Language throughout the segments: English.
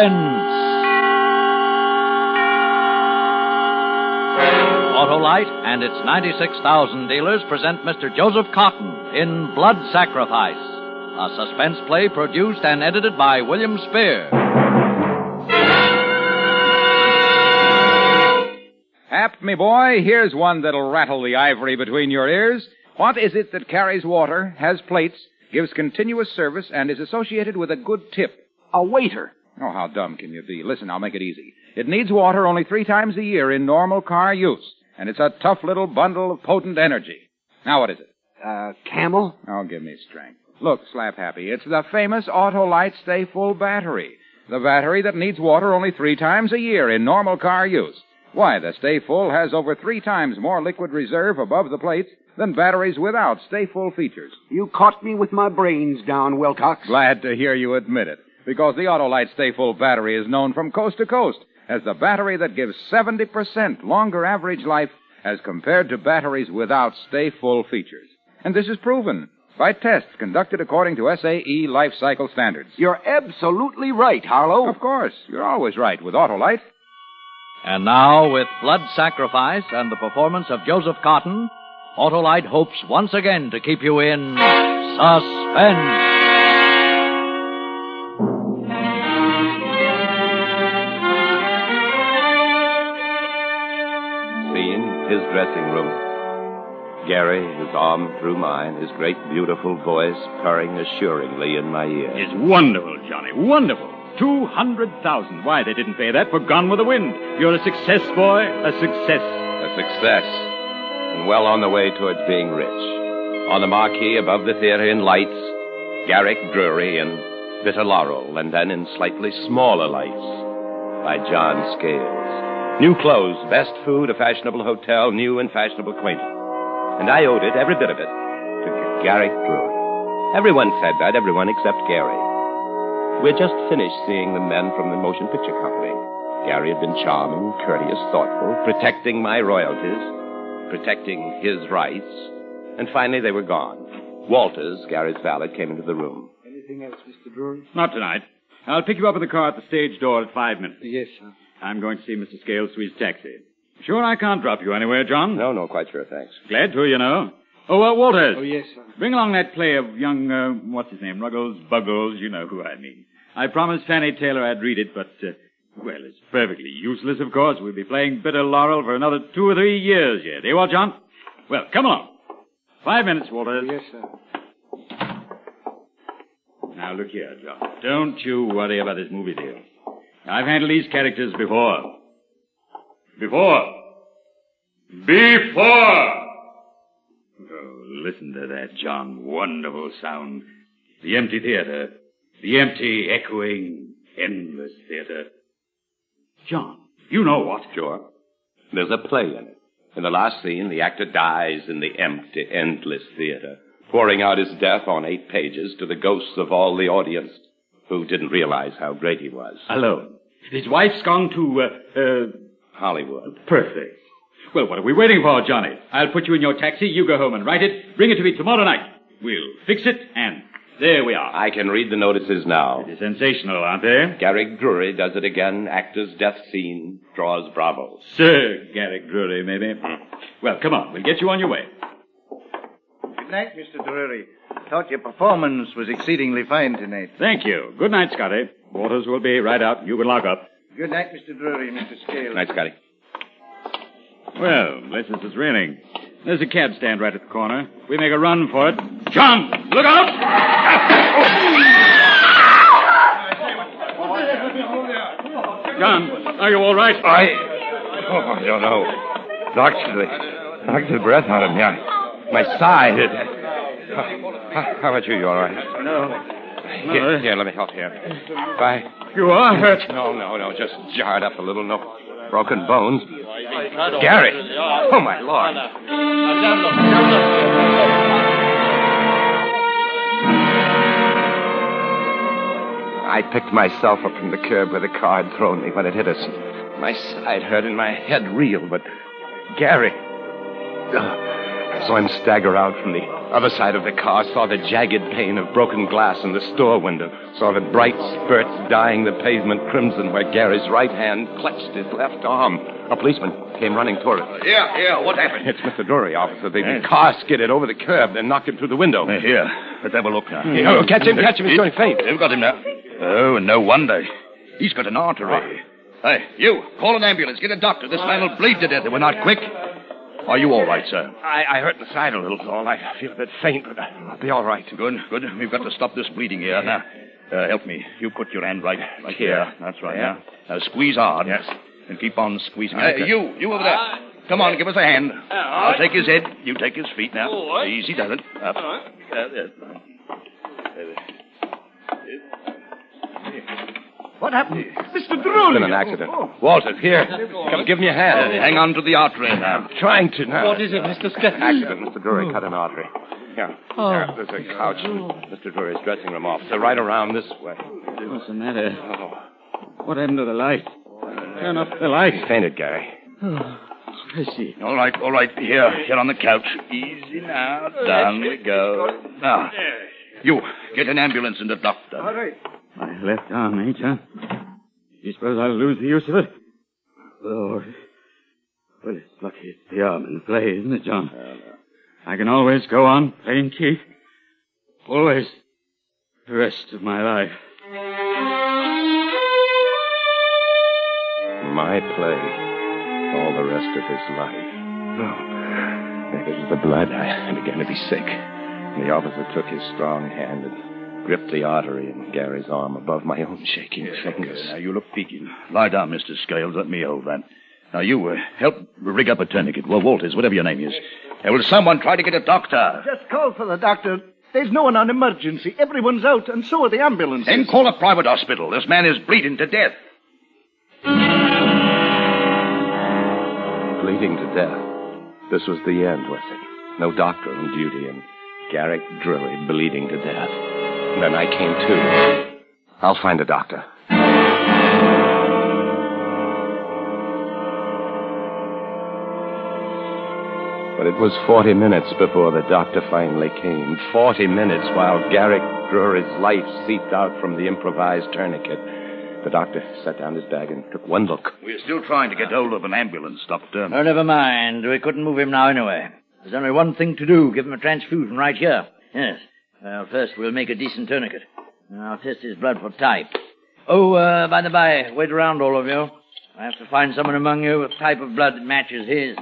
Autolite and its 96,000 dealers present Mr. Joseph Cotton in Blood Sacrifice, a suspense play produced and edited by William Spear. Hap, me boy, here's one that'll rattle the ivory between your ears. What is it that carries water, has plates, gives continuous service, and is associated with a good tip? A waiter. Oh, how dumb can you be? Listen, I'll make it easy. It needs water only 3 times a year in normal car use, and it's a tough little bundle of potent energy. Now what is it? Camel? Oh, give me strength. Look, Slap Happy, it's the famous Autolite Stay Full battery. The battery that needs water only 3 times a year in normal car use. Why, the Stay Full has over 3 times more liquid reserve above the plates than batteries without Stay Full features. You caught me with my brains down, Wilcox. Glad to hear you admit it, because the Autolite Stay Full battery is known from coast to coast as the battery that gives 70% longer average life as compared to batteries without Stay Full features. And this is proven by tests conducted according to SAE life cycle standards. You're absolutely right, Harlow. Of course. You're always right with Autolite. And now, with Blood Sacrifice and the performance of Joseph Cotton, Autolite hopes once again to keep you in suspense. Scene, his dressing room. Gary, his arm through mine, his great beautiful voice purring assuringly in my ear. It's wonderful, Johnny, wonderful. 200,000. Why, they didn't pay that for Gone with the Wind. You're a success, boy, a success. A success. And well on the way towards being rich. On the marquee above the theater in lights, Garrick Drury in Bitter Laurel, and then in slightly smaller lights by John Scales. New clothes, best food, a fashionable hotel, new and fashionable acquaintance. And I owed it, every bit of it, to Garrick Drury. Everyone said that, everyone except Gary. We had just finished seeing the men from the motion picture company. Gary had been charming, courteous, thoughtful, protecting my royalties, protecting his rights, and finally they were gone. Walters, Gary's valet, came into the room. Anything else, Mr. Drury? Not tonight. I'll pick you up in the car at the stage door at 5 minutes. Yes, sir. I'm going to see Mr. Scales to his taxi. Sure I can't drop you anywhere, John? No, quite sure, thanks. Glad to, you know. Oh, Walters. Oh, yes, sir. Bring along that play of young, what's his name, Ruggles, Buggles, you know who I mean. I promised Fanny Taylor I'd read it, but, well, it's perfectly useless, of course. We'll be playing Bitter Laurel for another 2 or 3 years yet. Eh, what, John? Well, come along. 5 minutes, Walters. Yes, sir. Now, look here, John. Don't you worry about this movie deal. I've handled these characters before. Before! Oh, listen to that, John. Wonderful sound. The empty theater. The empty, echoing, endless theater. John, you know what? Sure. There's a play in it. In the last scene, the actor dies in the empty, endless theater, pouring out his death on 8 pages to the ghosts of all the audience who didn't realize how great he was. Alone. His wife's gone to, Hollywood. Perfect. Well, what are we waiting for, Johnny? I'll put you in your taxi. You go home and write it. Bring it to me tomorrow night. We'll fix it, and there we are. I can read the notices now. They're sensational, aren't they? Garrick Drury does it again. Actor's death scene draws bravos. Sir Garrick Drury, maybe. Well, come on. We'll get you on your way. Good night, Mr. Drury. Thought your performance was exceedingly fine tonight. Thank you. Good night, Scotty. Waters will be right out. You can lock up. Good night, Mr. Drury, Mr. Scales. Good night, Scotty. Well, unless this is raining. There's a cab stand right at the corner. We make a run for it. John, look out! John, are you all right? I don't know. Knocked the breath out of me. My side. How about you? You all right? No. Here, let me help you. Bye. You are hurt. No. Just jarred up a little. No broken bones. Gary. Oh, my Lord. I picked myself up from the curb where the car had thrown me when it hit us. My side hurt and my head reeled, but Gary... I saw him stagger out from the Other side of the car, saw the jagged pane of broken glass in the store window. Saw the bright spurts dyeing the pavement crimson where Gary's right hand clutched his left arm. A policeman came running toward us. Here, what happened? It's Mr. Drury, officer. The car skidded over the curb, then knocked him through the window. Here, let's have a look now. Oh, catch him. He's going faint. They've got him now. Oh, and no wonder. He's got an artery. Hey, you, call an ambulance. Get a doctor. This man will bleed to death if we're not quick. Are you all right, sir? I hurt the side a little, Saul. I feel a bit faint, but I'll be all right. Good. We've got to stop this bleeding here. Now, help me. You put your hand right here. That's right. Yeah. Now, squeeze hard. Yes. And keep on squeezing. You over there. Come on, give us a hand. I'll take his head. You take his feet now. Easy does it. Up. What happened? Mr. Drury. It's been an accident. Walters, here. Come, give me a hand. Hang on to the artery now. I'm trying to now. What is it, Mr. Sketch? Accident. Mr. Drury cut an artery. Here. There, there's a couch in Mr. Drury's dressing room office. Right around this way. What's the matter? What happened to the light? Turn off the light. He fainted, Gary. I see. All right. Here on the couch. Easy now. Down we go. Now, you, get an ambulance and a doctor. All right. My left arm, John? You suppose I'll lose the use of it? Lord. Well, it's lucky it's the arm in play, isn't it, John? I can always go on playing Keith. Always. The rest of my life. My play. All the rest of his life. No. Maybe it was the blood. I began to be sick. The officer took his strong hand and gripped the artery in Gary's arm above my own shaking fingers. Now, you look peaking. Lie down, Mr. Scales. Let me hold that. Now, you, help rig up a tourniquet. Well, Walters, whatever your name is. Will someone try to get a doctor? Just call for the doctor. There's no one on emergency. Everyone's out, and so are the ambulances. Then call a private hospital. This man is bleeding to death. Bleeding to death. This was the end, was it? No doctor on duty, and Garrick Drury bleeding to death. And then I came to. I'll find a doctor. But it was 40 minutes before the doctor finally came. 40 minutes while Garrick Drury's life seeped out from the improvised tourniquet. The doctor set down his bag and took one look. We're still trying to get hold of an ambulance, Doctor. Oh, never mind. We couldn't move him now anyway. There's only one thing to do. Give him a transfusion right here. Yes. Well, first we'll make a decent tourniquet. I'll test his blood for type. Oh, by the by, wait around, all of you. I have to find someone among you with a type of blood that matches his.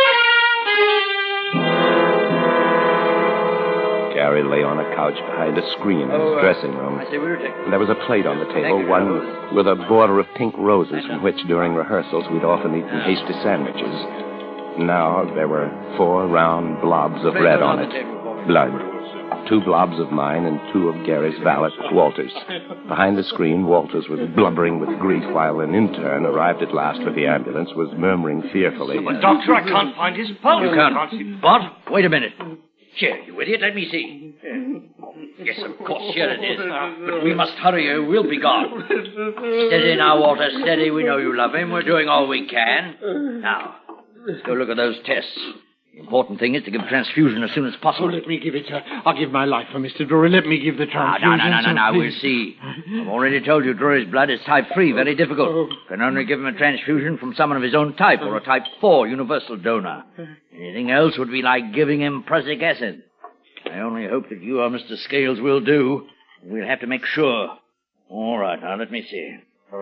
Gary lay on a couch behind a screen in his dressing room. I say we take. And there was a plate on the table, one with a border of pink roses from which, during rehearsals, we'd often eaten hasty sandwiches. Now there were 4 round blobs of red on it. Blood. 2 blobs of mine and 2 of Gary's valet, Walters. Behind the screen, Walters was blubbering with grief while an intern, arrived at last with the ambulance, was murmuring fearfully. But, Doctor, I can't find his pulse. You can't. What? Wait a minute. Here, you idiot. Let me see. Yes, of course, here it is. But we must hurry or we'll be gone. Steady now, Walter, steady. We know you love him. We're doing all we can. Now, let's go look at those tests. The important thing is to give a transfusion as soon as possible. Oh, let me give it, sir. I'll give my life for Mr. Drury. Let me give the transfusion. No. We'll see. I've already told you Drury's blood is type 3, very difficult. Can only give him a transfusion from someone of his own type or a type 4 universal donor. Anything else would be like giving him prussic acid. I only hope that you or Mr. Scales will do. We'll have to make sure. All right, now let me see.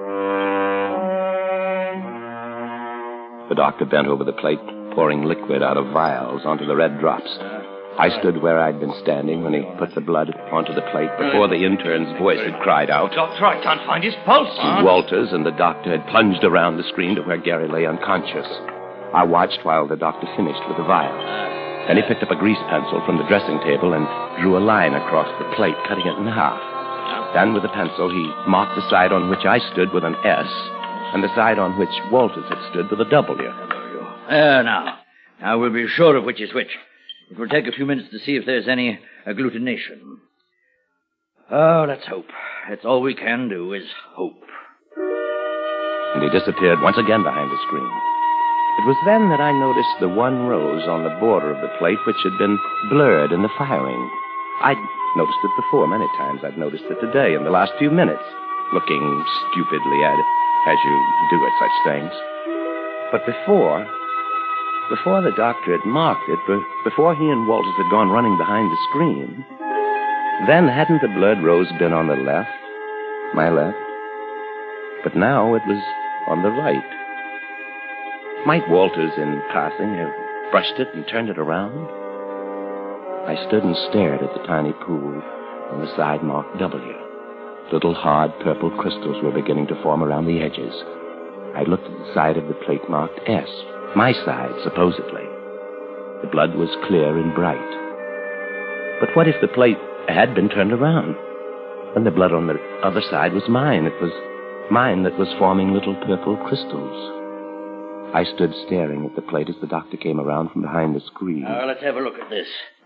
The doctor bent over the plate, pouring liquid out of vials onto the red drops. I stood where I'd been standing when he put the blood onto the plate before the intern's voice had cried out. Doctor, I can't find his pulse. Walters and the doctor had plunged around the screen to where Gary lay unconscious. I watched while the doctor finished with the vials. Then he picked up a grease pencil from the dressing table and drew a line across the plate, cutting it in half. Then with the pencil, he marked the side on which I stood with an S and the side on which Walters had stood with a W. Now we'll be sure of which is which. It will take a few minutes to see if there's any agglutination. Oh, let's hope. That's all we can do is hope. And he disappeared once again behind the screen. It was then that I noticed the one rose on the border of the plate which had been blurred in the firing. I'd noticed it before many times. I'd noticed it today in the last few minutes, looking stupidly at it, as you do at such things. But before the doctor had marked it, before he and Walters had gone running behind the screen, then hadn't the blurred rose been on the left, my left? But now it was on the right. Might Walters, in passing, have brushed it and turned it around? I stood and stared at the tiny pool on the side marked W. Little hard purple crystals were beginning to form around the edges. I looked at the side of the plate marked S, my side, supposedly. The blood was clear and bright. But what if the plate had been turned around? And the blood on the other side was mine. It was mine that was forming little purple crystals. I stood staring at the plate as the doctor came around from behind the screen. Now, let's have a look at this.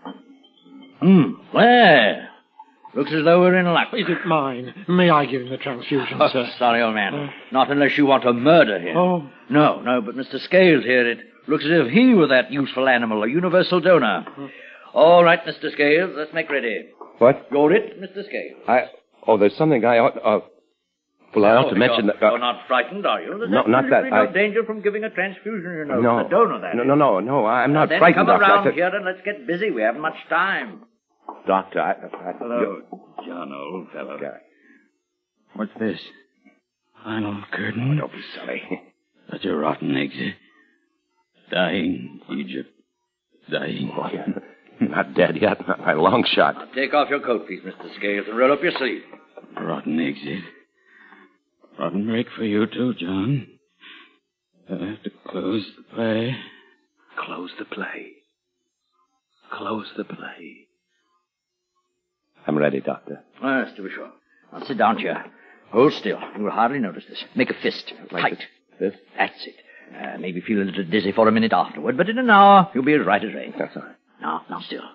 Well, looks as though we're in luck. Is it mine? May I give him the transfusion, sir? Sorry, old man. Not unless you want to murder him. Oh. No, but Mr. Scales here, it looks as if he were that useful animal, a universal donor. All right, Mr. Scales, let's make ready. What? You're it, Mr. Scales. There's something I ought... Well, I ought to mention that... You're not frightened, are you? There's not that. No danger from giving a transfusion, you know. No. The donor, that is. No, I'm not then frightened, come Doctor. around here and let's get busy. We haven't much time. Doctor, Hello, John, old fellow. Okay. What's this? Final curtain? Don't be silly. Such a rotten exit. Dying, Egypt. Dying. Oh, you're not dead yet, not by a long shot. Now, take off your coat, please, Mr. Scales, and roll up your sleeve. Rotten exit. Rotten break for you, too, John. I'll have to close the play. Close the play. Close the play. I'm ready, Doctor. Yes, to be sure. Now, sit down here. Hold still. You will hardly notice this. Make a fist. Tight. Fist? That's it. Maybe feel a little dizzy for a minute afterward, but in an hour, you'll be as right as rain. That's all right. Now still.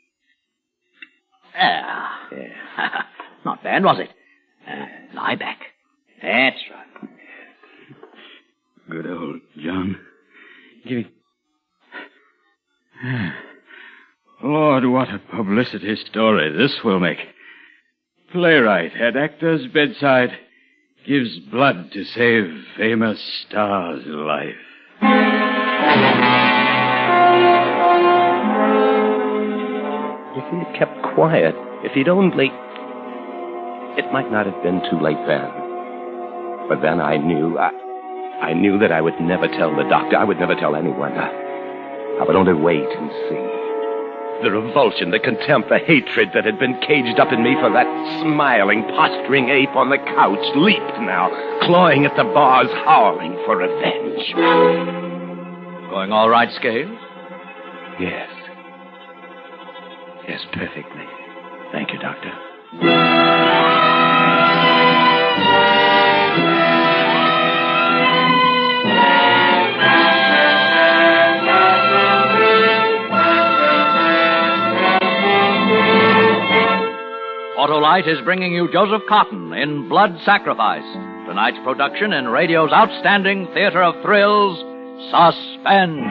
Yeah. Not bad, was it? Lie back. That's right. Good old John. Give it. Lord, what a publicity story this will make. Playwright at actor's bedside gives blood to save famous star's life. If he'd kept quiet, if he'd only... It might not have been too late then. But then I knew that I would never tell the doctor. I would never tell anyone. I would only wait and see. The revulsion, the contempt, the hatred that had been caged up in me for that smiling, posturing ape on the couch leaped now, clawing at the bars, howling for revenge. Going all right, Scales? Yes. Yes, perfectly. Thank you, Doctor. Autolite is bringing you Joseph Cotton in Blood Sacrifice, tonight's production in radio's outstanding theater of thrills, Suspense.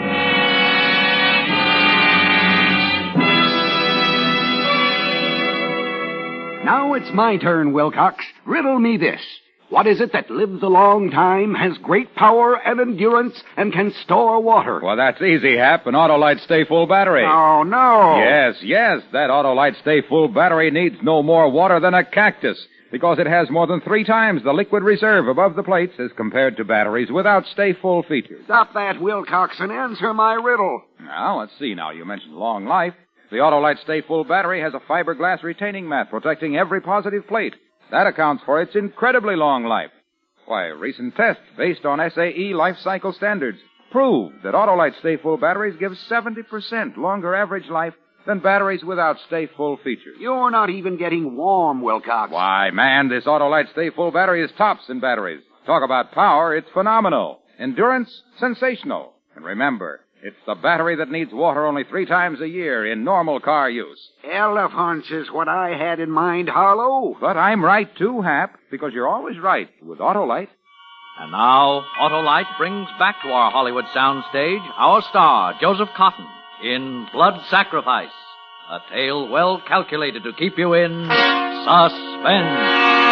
Now it's my turn, Wilcox. Riddle me this. What is it that lives a long time, has great power and endurance, and can store water? Well, that's easy, Hap. An Autolite Stay Full battery. Oh, no. Yes. That Autolite Stay Full battery needs no more water than a cactus, because it has more than 3 times the liquid reserve above the plates as compared to batteries without Stay Full features. Stop that, Wilcox, and answer my riddle. Now, let's see. Now, you mentioned long life. The Autolite Stay Full battery has a fiberglass retaining mat protecting every positive plate. That accounts for its incredibly long life. Why, recent tests based on SAE life cycle standards prove that Autolite Stay Full batteries give 70% longer average life than batteries without Stay Full features. You're not even getting warm, Wilcox. Why, man, this Autolite Stay Full battery is tops in batteries. Talk about power, it's phenomenal. Endurance, sensational. And remember, it's the battery that needs water only 3 times a year in normal car use. Elephants is what I had in mind, Harlow. But I'm right, too, Hap, because you're always right with Autolite. And now, Autolite brings back to our Hollywood soundstage our star, Joseph Cotton, in Blood Sacrifice, a tale well calculated to keep you in suspense.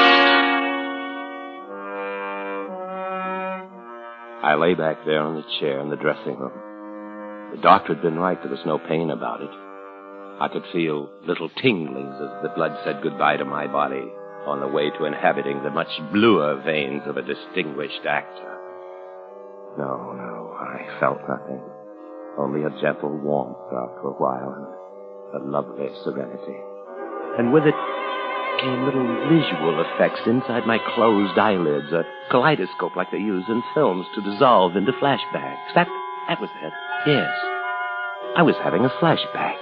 I lay back there on the chair in the dressing room. The doctor had been right. There was no pain about it. I could feel little tinglings as the blood said goodbye to my body on the way to inhabiting the much bluer veins of a distinguished actor. No, I felt nothing. Only a gentle warmth after a while and a lovely serenity. And with it came little visual effects inside my closed eyelids, a kaleidoscope like they use in films to dissolve into flashbacks. That was it. Yes. I was having a flashback.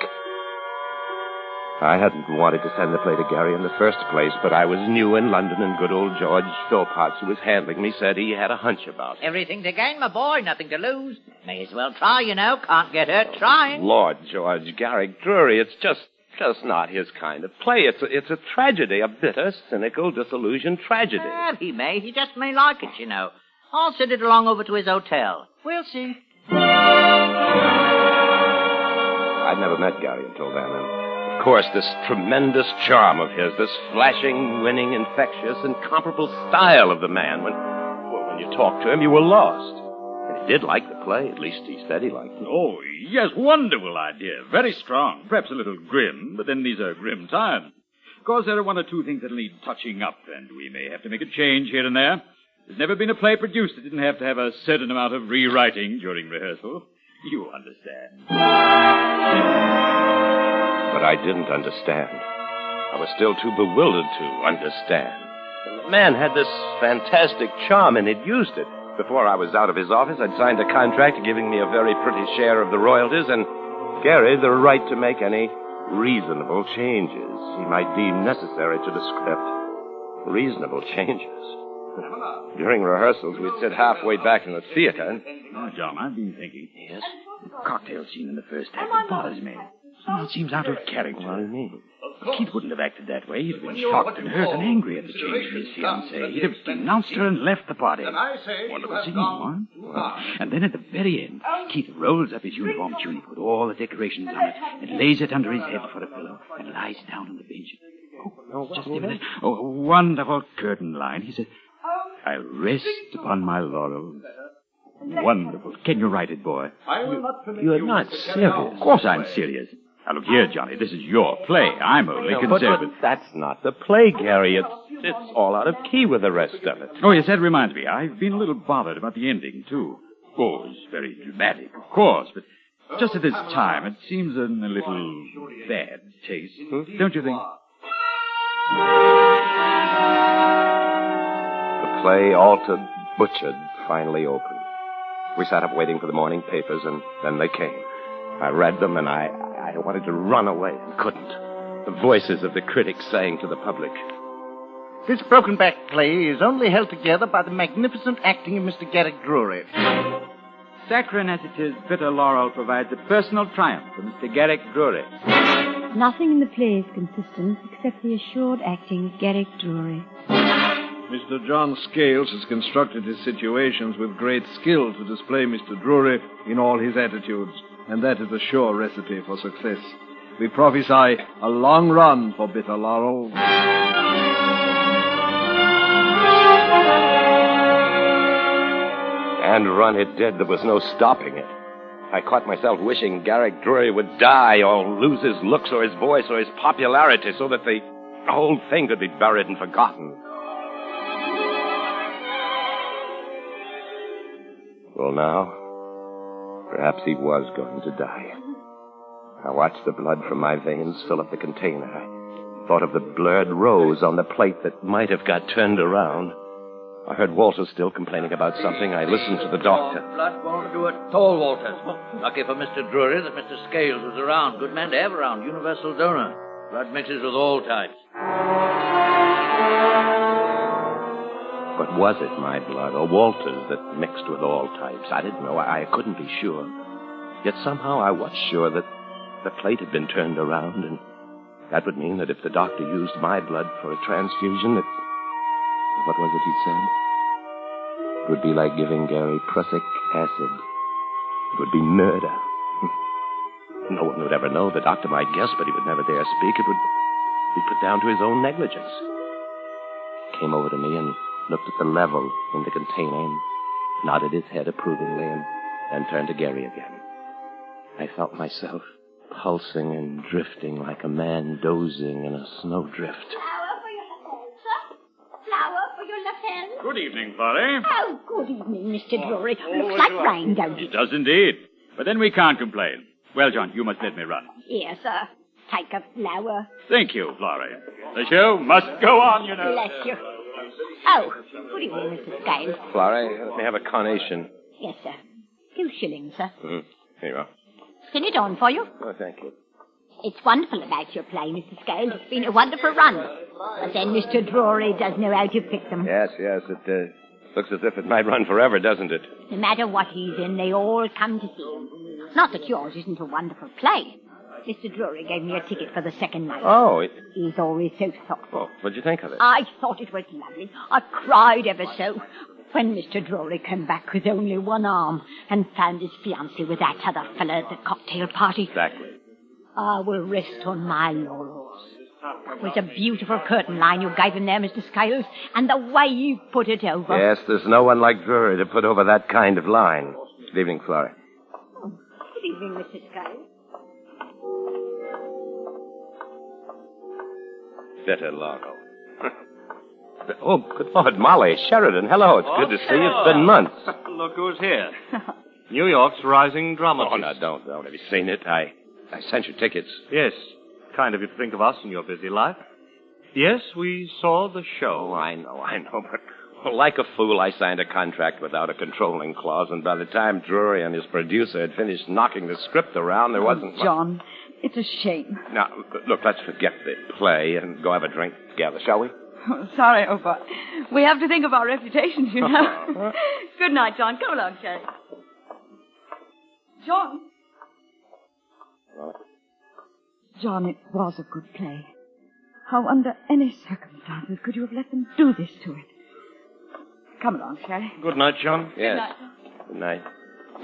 I hadn't wanted to send the play to Gary in the first place, but I was new in London, and good old George Philpotts, who was handling me, said he had a hunch about it. Everything to gain, my boy. Nothing to lose. May as well try, you know. Can't get hurt trying. Lord, George, Garrick Drury, it's just not his kind of play. It's a tragedy, a bitter, cynical, disillusioned tragedy. Well, he just may like it, you know. I'll send it along over to his hotel. We'll see. I'd never met Gary until then, and of course, this tremendous charm of his, this flashing, winning, infectious, incomparable style of the man, when you talked to him, you were lost. And he did like the play, at least he said he liked it. Oh, yes, wonderful idea. Very strong. Perhaps a little grim, but then these are grim times. Of course, there are one or two things that need touching up, and we may have to make a change here and there. There's never been a play produced that didn't have to have a certain amount of rewriting during rehearsal. You understand. But I didn't understand. I was still too bewildered to understand. And the man had this fantastic charm, and he'd used it. Before I was out of his office, I'd signed a contract giving me a very pretty share of the royalties, and Gary the right to make any reasonable changes he might deem necessary to the script. Reasonable changes. During rehearsals, we'd sit halfway back in the theater, and... Oh, John, I've been thinking. Yes? The cocktail scene in the first act, it bothers me. It seems out of character. What do you mean? Keith wouldn't have acted that way. He'd have been shocked and hurt and angry at the change in his fiancée. He'd have denounced her and left the party. Wonderful scene, huh? And then at the very end, Keith rolls up his uniform tunic with all the decorations on it and lays it under his head for a pillow and lies down on the bench. Just a minute. Oh, a wonderful curtain line. He said, "I'll rest upon my laurels." Wonderful. Can you write it, boy? You're not serious. Of course I'm serious. Now, look here, Johnny. This is your play. I'm only conservative. But that's not the play, Gary. It's all out of key with the rest of it. Oh, yes, that reminds me. I've been a little bothered about the ending, too. Oh, it's very dramatic, of course, but just at this time, it seems in a little bad taste. Don't you think? The play, altered, butchered, finally opened. We sat up waiting for the morning papers, and then they came. I read them, and I wanted to run away and couldn't. The voices of the critics saying to the public, "This broken-back play is only held together by the magnificent acting of Mr. Garrick Drury." Saccharine as it is, bitter laurel provides a personal triumph for Mr. Garrick Drury. Nothing in the play is consistent except the assured acting of Garrick Drury. Mr. John Scales has constructed his situations with great skill to display Mr. Drury in all his attitudes, and that is a sure recipe for success. We prophesy a long run for Bitter Laurel. And run it did. There was no stopping it. I caught myself wishing Garrick Drury would die or lose his looks or his voice or his popularity so that the whole thing could be buried and forgotten. Well, now, perhaps he was going to die. I watched the blood from my veins fill up the container. I thought of the blurred rose on the plate that might have got turned around. I heard Walters still complaining about something. I listened to the doctor. Blood won't do it at all, Walters. Lucky for Mr. Drury that Mr. Scales was around. Good man to have around. Universal donor. Blood mixes with all types. But was it my blood or Walter's that mixed with all types? I didn't know. I couldn't be sure. Yet somehow I was sure that the plate had been turned around, and that would mean that if the doctor used my blood for a transfusion, that... What was it he said? It would be like giving Gary prussic acid. It would be murder. No one would ever know. The doctor might guess, but he would never dare speak. It would be put down to his own negligence. He came over to me and looked at the level in the container and nodded his head approvingly and turned to Gary again. I felt myself pulsing and drifting like a man dozing in a snowdrift. Flower for your lapel, sir. Flower for your lapel. Good evening, Florrie. Oh, good evening, Mr. Drury. Looks like rain, don't It it? does indeed. But then we can't complain. Well, John, you must let me run. Here, sir. Take a flower. Thank you, Florrie. The show must go on, you know. Bless you. Oh, good evening, Mr. Scales. Florrie, let me have a carnation. Yes, sir. 2 shillings, sir. Here you are. Spin it on for you. Oh, thank you. It's wonderful about your play, Mr. Scales. It's been a wonderful run. But then Mr. Drury does know how to pick them. Yes. It looks as if it might run forever, doesn't it? No matter what he's in, they all come to see him. Not that yours isn't a wonderful play. Mr. Drury gave me a ticket for the second night. Oh, He's always so thoughtful. Well, what'd you think of it? I thought it was lovely. I cried ever so when Mr. Drury came back with only one arm and found his fiancée with that other fella at the cocktail party. Exactly. I will rest on my laurels. It was a beautiful curtain line you gave him there, Mr. Scales, and the way you put it over. Yes, there's no one like Drury to put over that kind of line. Good evening, Florrie. Good evening, Mr. Scales. Better Laurel. Oh, good Lord, Molly Sheridan. Hello, it's good to see you. It's been months. Look who's here. New York's rising dramatist. Oh, no, don't. Have you seen it? I sent you tickets. Yes. Kind of you to think of us in your busy life. Yes, we saw the show. Oh, I know, but well, like a fool, I signed a contract without a controlling clause, and by the time Drury and his producer had finished knocking the script around, there wasn't... John, it's a shame. Now, look, let's forget the play and go have a drink together, shall we? Oh, sorry, Opa. We have to think of our reputations, you know. Good night, John. Come along, Sherry. John. John, it was a good play. How under any circumstances could you have let them do this to it? Come along, Sherry. Good night, John. Yes. Good night. Good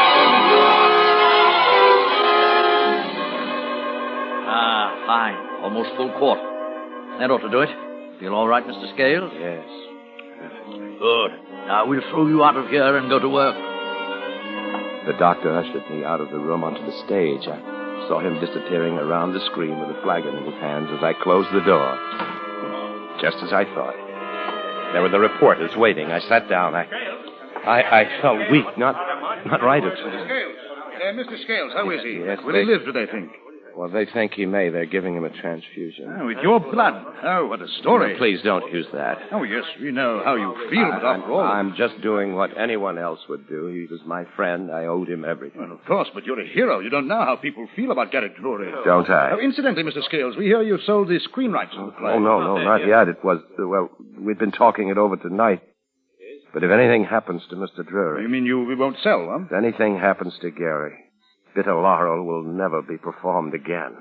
night. Fine. Almost full quart. That ought to do it. Feel all right, Mr. Scales? Yes. Good. Now we'll throw you out of here and go to work. The doctor ushered me out of the room onto the stage. I saw him disappearing around the screen with a flagon in his hands as I closed the door. Just as I thought. There were the reporters waiting. I sat down. I felt weak, not right at all. Mr. Scales, how is he? Yes, Will he live, do they think? Well, they think he may. They're giving him a transfusion. Oh, with your blood. Oh, what a story. No, please don't use that. Oh, yes, we know how you feel, but after all... I'm just doing what anyone else would do. He was my friend. I owed him everything. Well, of course, but you're a hero. You don't know how people feel about Garrick Drury. Don't I? Oh, incidentally, Mr. Scales, we hear you've sold the screen rights of the play. Oh, no, not yet. It was, we'd been talking it over tonight. But if anything happens to Mr. Drury... You mean we won't sell, huh? If anything happens to Gary, Bitter Laurel will never be performed again.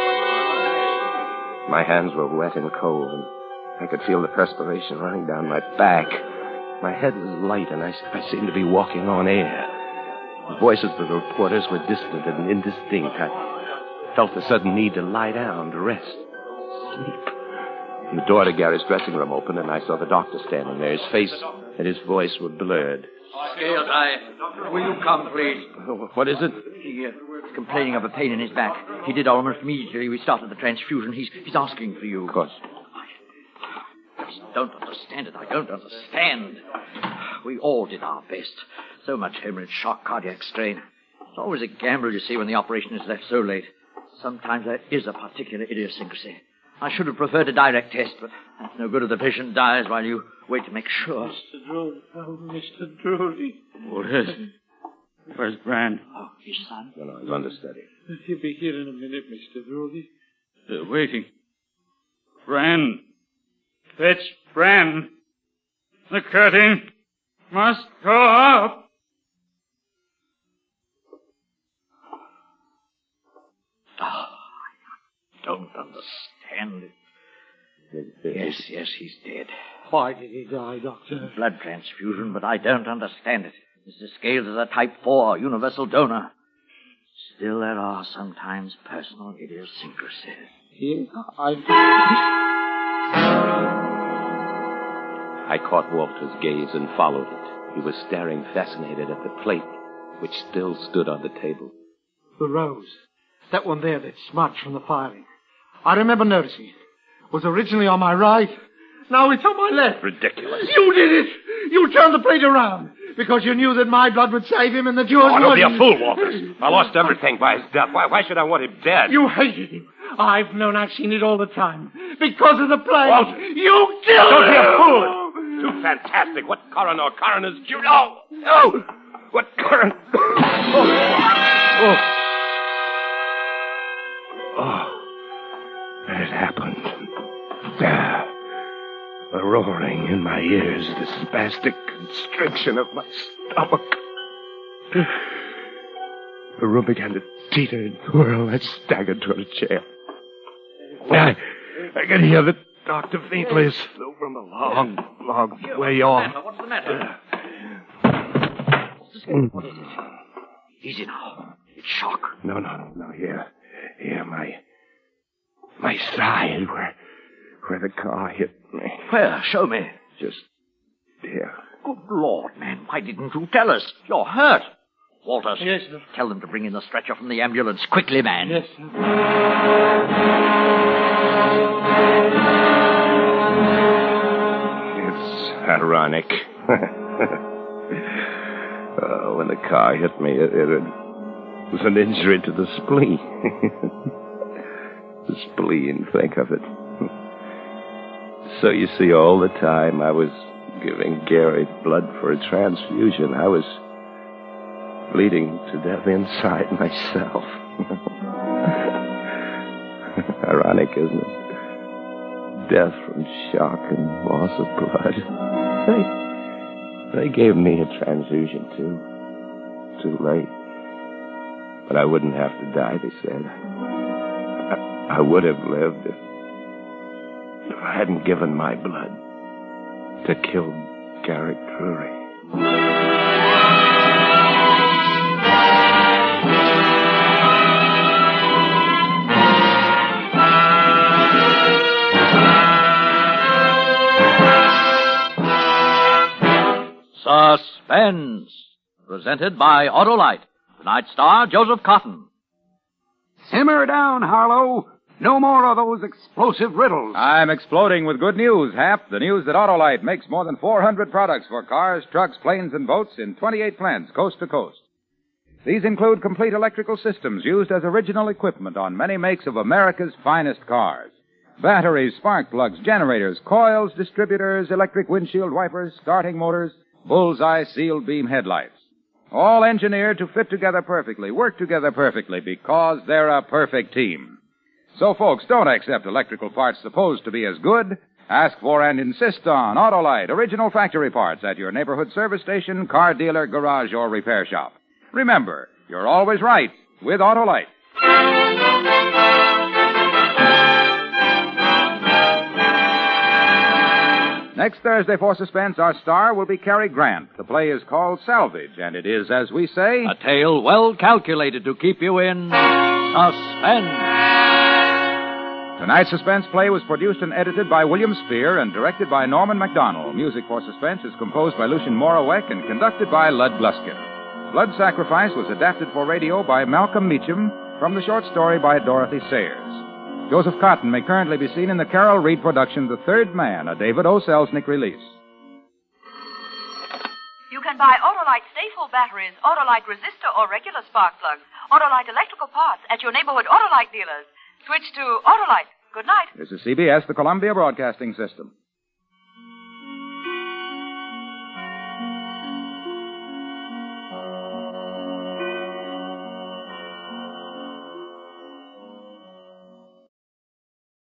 My hands were wet and cold, and I could feel the perspiration running down my back. My head was light, and I seemed to be walking on air. The voices of the reporters were distant and indistinct. I felt the sudden need to lie down, to rest, sleep. The door to Gary's dressing room opened, and I saw the doctor standing there. His face and his voice were blurred. Scales, will you come, please? What is it? He's complaining of a pain in his back. He did almost immediately we started the transfusion. He's asking for you. Of course. I don't understand it. I don't understand. We all did our best. So much hemorrhage, shock, cardiac strain. It's always a gamble, you see, when the operation is left so late. Sometimes there is a particular idiosyncrasy. I should have preferred a direct test, but that's no good if the patient dies while you wait to make sure. Mr. Drury. Oh, Mr. Drury. What is it? Where's Bran? Oh, his son? No, he's understudy. He'll be here in a minute, Mr. Drury. They're waiting. Bran. Fetch Bran. The curtain must go up. Oh, I don't understand it. Yes, he's dead. Why did he die, Doctor? Blood transfusion, but I don't understand it. Mr. Scales is a type 4 universal donor. Still, there are sometimes personal idiosyncrasies. Here, I caught Walter's gaze and followed it. He was staring fascinated at the plate, which still stood on the table. The rose. That one there that's smudged from the firing. I remember noticing it. It was originally on my right. Now it's on my left. Ridiculous. You did it! You turned the plate around because you knew that my blood would save him and that yours Oh, don't be wouldn't. a fool, Walters. I lost everything by his death. Why should I want him dead? You hated him. I've known, I've seen it all the time. Because of the play. Walter. You killed Don't be him! a fool. Too fantastic. What coroner's Jr. No! What coroner... It happened. There. The roaring in my ears, the spastic constriction of my stomach. The room began to teeter and whirl. I staggered toward a chair. I could hear the doctor faintly as though from a long way off. What's the matter? What is it? Easy now. It's shock. No. Here, my side, where the car hit me. Where? Show me. Just here. Good Lord, man. Why didn't you tell us? You're hurt. Walters. Yes, sir. Tell them to bring in the stretcher from the ambulance. Quickly, man. Yes, sir. It's ironic. When the car hit me, it was an injury to the spleen. The spleen, think of it. So you see, all the time I was giving Gary blood for a transfusion, I was bleeding to death inside myself. Ironic, isn't it? Death from shock and loss of blood. They gave me a transfusion, too late. But I wouldn't have to die, they said. I would have lived if I hadn't given my blood to kill Garrick Drury. Suspense. Presented by Autolite. Tonight's star, Joseph Cotton. Simmer down, Harlow. No more of those explosive riddles. I'm exploding with good news, Hap. The news that Autolite makes more than 400 products for cars, trucks, planes, and boats in 28 plants, coast to coast. These include complete electrical systems used as original equipment on many makes of America's finest cars. Batteries, spark plugs, generators, coils, distributors, electric windshield wipers, starting motors, bullseye sealed beam headlights. All engineered to fit together perfectly, work together perfectly, because they're a perfect team. So, folks, don't accept electrical parts supposed to be as good. Ask for and insist on Autolite original factory parts at your neighborhood service station, car dealer, garage, or repair shop. Remember, you're always right with Autolite. Next Thursday for Suspense, our star will be Cary Grant. The play is called Salvage, and it is, as we say, a tale well calculated to keep you in suspense. Tonight's Suspense play was produced and edited by William Spear and directed by Norman MacDonald. Music for Suspense is composed by Lucien Moraweck and conducted by Lud Gluskin. Blood Sacrifice was adapted for radio by Malcolm Meacham from the short story by Dorothy Sayers. Joseph Cotton may currently be seen in the Carol Reed production, The Third Man, a David O. Selznick release. You can buy Autolite Stay-Full batteries, Autolite resistor or regular spark plugs, Autolite electrical parts at your neighborhood Autolite dealers. Switch to Autolite. Good night. This is CBS, the Columbia Broadcasting System.